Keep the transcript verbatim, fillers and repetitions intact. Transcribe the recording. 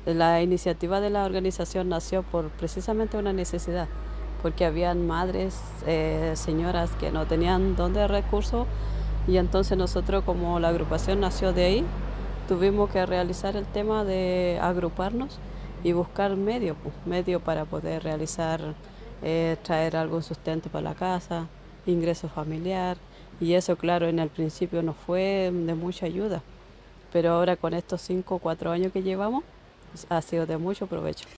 La iniciativa de la organización nació por precisamente una necesidad, porque habían madres, eh, señoras que no tenían dónde recursos y entonces nosotros, como la agrupación nació de ahí, tuvimos que realizar el tema de agruparnos y buscar medio, pues, medio para poder realizar, eh, traer algún sustento para la casa, ingreso familiar, y eso, claro, en el principio no fue de mucha ayuda, pero ahora con estos cinco o cuatro años que llevamos ha sido de mucho provecho.